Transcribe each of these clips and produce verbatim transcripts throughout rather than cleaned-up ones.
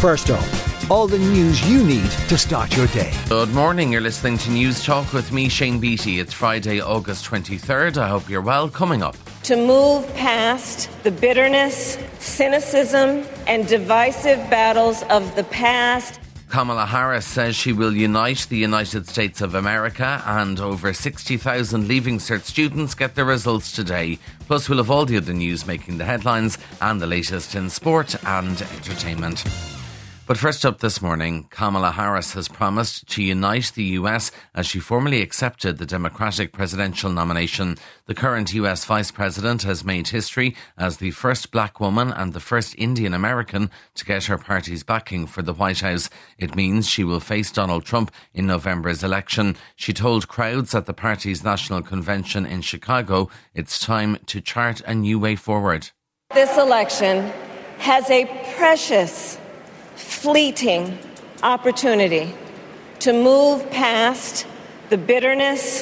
First up, all the news you need to start your day. Good morning, you're listening to News Talk with me, Shane Beattie. It's Friday, August twenty-third. I hope you're well. Coming up. To move past the bitterness, cynicism, and divisive battles of the past. Kamala Harris says she will unite the United States of America, and over sixty thousand Leaving Cert students get their results today. Plus, we'll have all the other news making the headlines and the latest in sport and entertainment. But first up this morning, Kamala Harris has promised to unite the U S as she formally accepted the Democratic presidential nomination. The current U S Vice President has made history as the first black woman and the first Indian American to get her party's backing for the White House. It means she will face Donald Trump in November's election. She told crowds at the party's national convention in Chicago it's time to chart a new way forward. This election has a precious fleeting opportunity to move past the bitterness,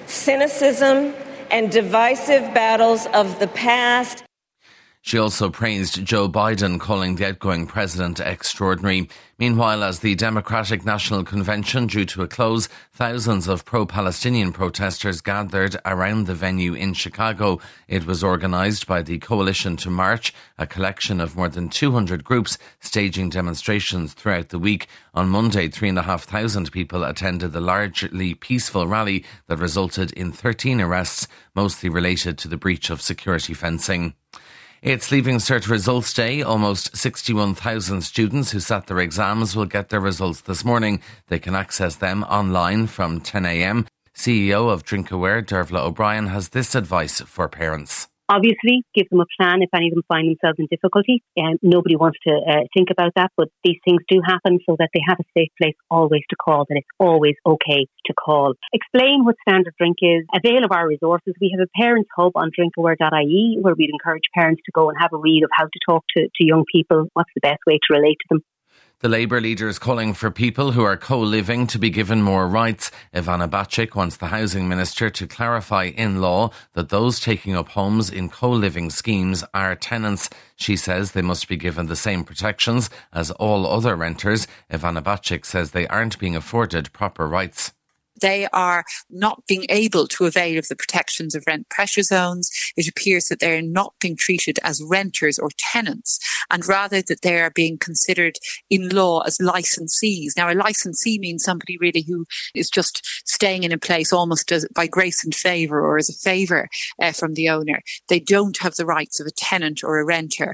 cynicism, and divisive battles of the past. She also praised Joe Biden, calling the outgoing president extraordinary. Meanwhile, as the Democratic National Convention drew to a close, thousands of pro-Palestinian protesters gathered around the venue in Chicago. It was organised by the Coalition to March, a collection of more than two hundred groups staging demonstrations throughout the week. On Monday, three thousand five hundred people attended the largely peaceful rally that resulted in thirteen arrests, mostly related to the breach of security fencing. It's Leaving Cert Results Day. Almost sixty-one thousand students who sat their exams will get their results this morning. They can access them online from ten a.m. C E O of Drinkaware, Dervla O'Brien, has this advice for parents. Obviously, give them a plan if any of them find themselves in difficulty. And nobody wants to uh, think about that, but these things do happen, so that they have a safe place always to call, that it's always okay to call. Explain what Standard Drink is. Avail of our resources. We have a parents hub on drinkaware dot I E where we'd encourage parents to go and have a read of how to talk to, to young people, what's the best way to relate to them. The Labour leader is calling for people who are co-living to be given more rights. Ivana Bacik wants the housing minister to clarify in law that those taking up homes in co-living schemes are tenants. She says they must be given the same protections as all other renters. Ivana Bacik says they aren't being afforded proper rights. They are not being able to avail of the protections of rent pressure zones. It appears that they're not being treated as renters or tenants, and rather that they are being considered in law as licensees. Now, a licensee means somebody really who is just staying in a place almost as by grace and favour or as a favour uh, from the owner. They don't have the rights of a tenant or a renter.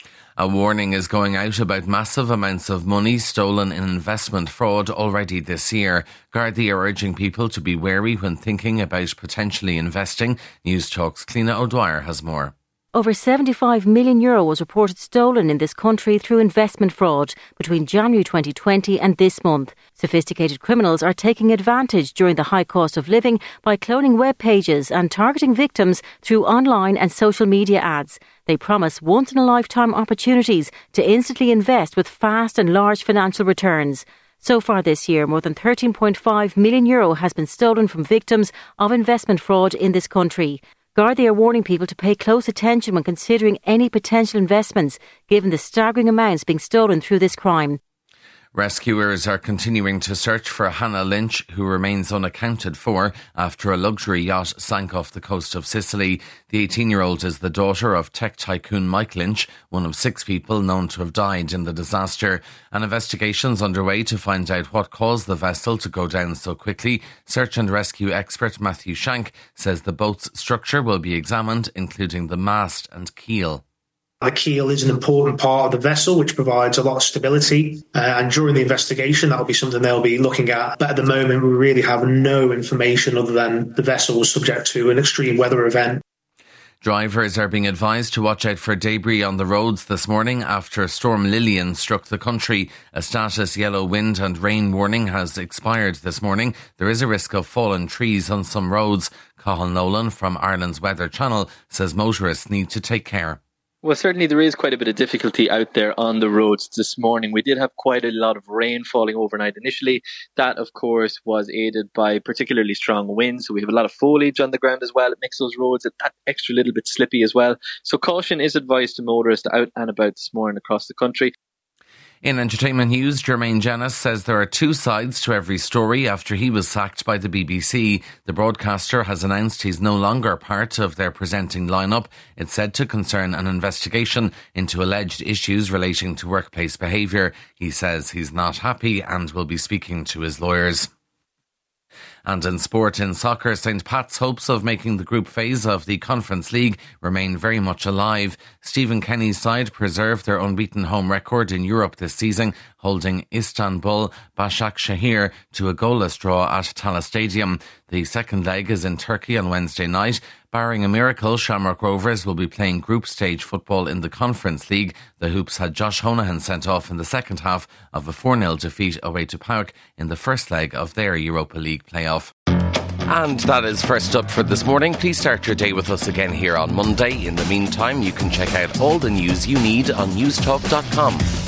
A warning is going out about massive amounts of money stolen in investment fraud already this year. Gardaí are urging people to be wary when thinking about potentially investing. News Talk's Cliona O'Dwyer has more. Over seventy-five million euro was reported stolen in this country through investment fraud between January twenty twenty and this month. Sophisticated criminals are taking advantage during the high cost of living by cloning web pages and targeting victims through online and social media ads. They promise once-in-a-lifetime opportunities to instantly invest with fast and large financial returns. So far this year, more than thirteen point five million euro has been stolen from victims of investment fraud in this country. Gardaí are warning people to pay close attention when considering any potential investments, given the staggering amounts being stolen through this crime. Rescuers are continuing to search for Hannah Lynch, who remains unaccounted for after a luxury yacht sank off the coast of Sicily. The eighteen-year-old is the daughter of tech tycoon Mike Lynch, one of six people known to have died in the disaster. An investigation is underway to find out what caused the vessel to go down so quickly. Search and rescue expert Matthew Shank says the boat's structure will be examined, including the mast and keel. The keel is an important part of the vessel, which provides a lot of stability. Uh, and during the investigation, that'll be something they'll be looking at. But at the moment, we really have no information other than the vessel was subject to an extreme weather event. Drivers are being advised to watch out for debris on the roads this morning after Storm Lillian struck the country. A status yellow wind and rain warning has expired this morning. There is a risk of fallen trees on some roads. Cathal Nolan from Ireland's Weather Channel says motorists need to take care. Well, certainly there is quite a bit of difficulty out there on the roads this morning. We did have quite a lot of rain falling overnight initially. That, of course, was aided by particularly strong winds. So we have a lot of foliage on the ground as well. It makes those roads that extra little bit slippy as well. So caution is advised to motorists out and about this morning across the country. In entertainment news, Jermaine Janis says there are two sides to every story after he was sacked by the B B C. The broadcaster has announced he's no longer part of their presenting lineup. It's said to concern an investigation into alleged issues relating to workplace behaviour. He says he's not happy and will be speaking to his lawyers. And in sport, in soccer, Saint Pat's hopes of making the group phase of the Conference League remain very much alive. Stephen Kenny's side preserved their unbeaten home record in Europe this season, holding Istanbul Başakşehir to a goalless draw at Talas Stadium. The second leg is in Turkey on Wednesday night. Barring a miracle, Shamrock Rovers will be playing group stage football in the Conference League. The Hoops had Josh Honohan sent off in the second half of a four nil defeat away to PAOK in the first leg of their Europa League playoff. And that is First Up for this morning. Please start your day with us again here on Monday. In the meantime, you can check out all the news you need on newstalk dot com.